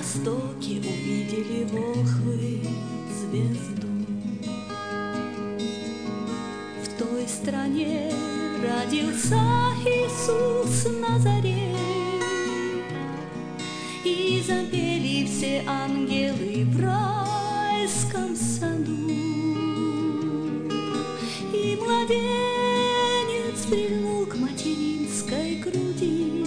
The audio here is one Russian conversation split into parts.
востоке увидели волхвы звезду. В той стране родился Иисус Назарей, и запели все ангелы в райском саду. И младенец прильнул к материнской груди,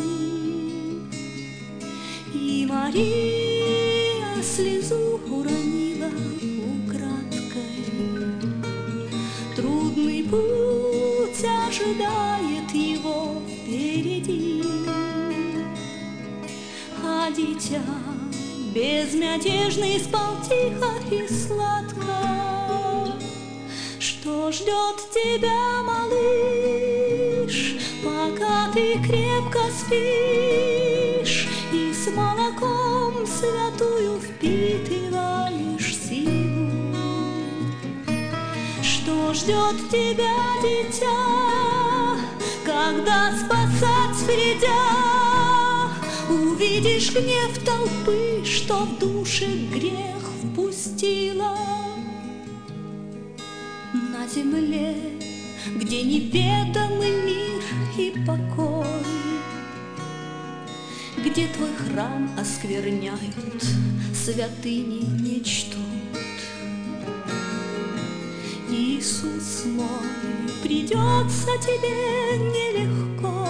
и Мария слезу уронила украдкой. Трудный путь ожидает его впереди, а дитя безмятежный спал тихо и сладко. Что ждет тебя, малыш, пока ты крепко спишь и с молоком святую впитываешь силу? Что ждет тебя, дитя, когда спасать придя, увидишь гнев толпы, что в душе грех впустила? На земле, где неведомый мир и покой, где твой храм оскверняют, святыни не чтут, Иисус мой, придется тебе нелегко.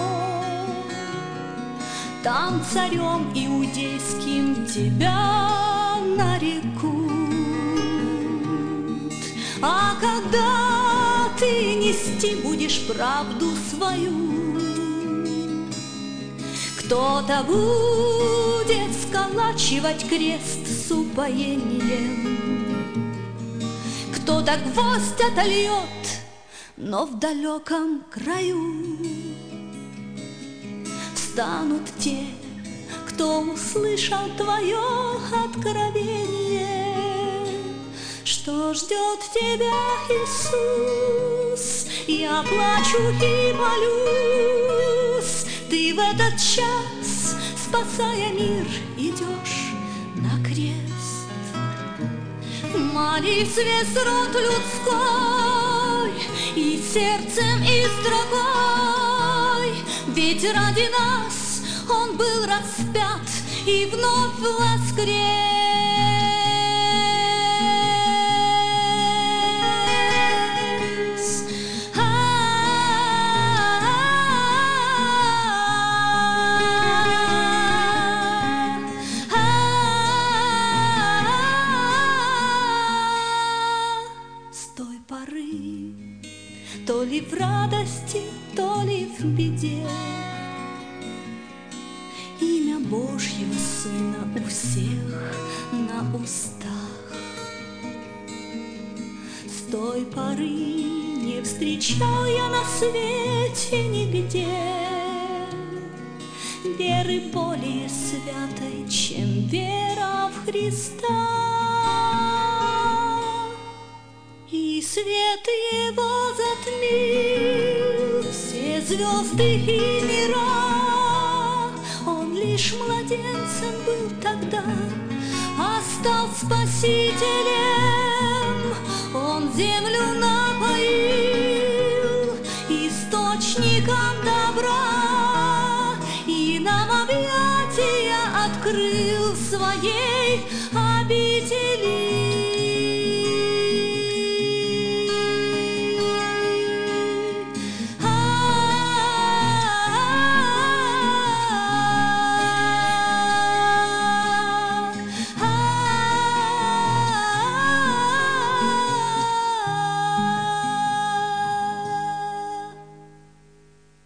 Там царем иудейским тебя нарекут. А когда ты нести будешь правду свою, кто-то будет сколачивать крест с упоением, кто-то гвоздь отольет, но в далеком краю станут те, кто услышал твое откровение. Что ждет тебя, Иисус? Я плачу и молюсь. Ты в этот час, спасая мир, идешь на крест. Молись весь род людской, и сердцем, и строкой, ведь ради нас Он был распят и вновь воскрес. То ли в радости, то ли в беде, имя Божьего Сына у всех на устах. С той поры не встречал я на свете нигде веры более святой, чем вера в Христа. И свет Его затмил все звезды и мира. Он лишь младенцем был тогда, а стал спасителем. Он землю напоил источником добра и нам объятия открыл своей обители.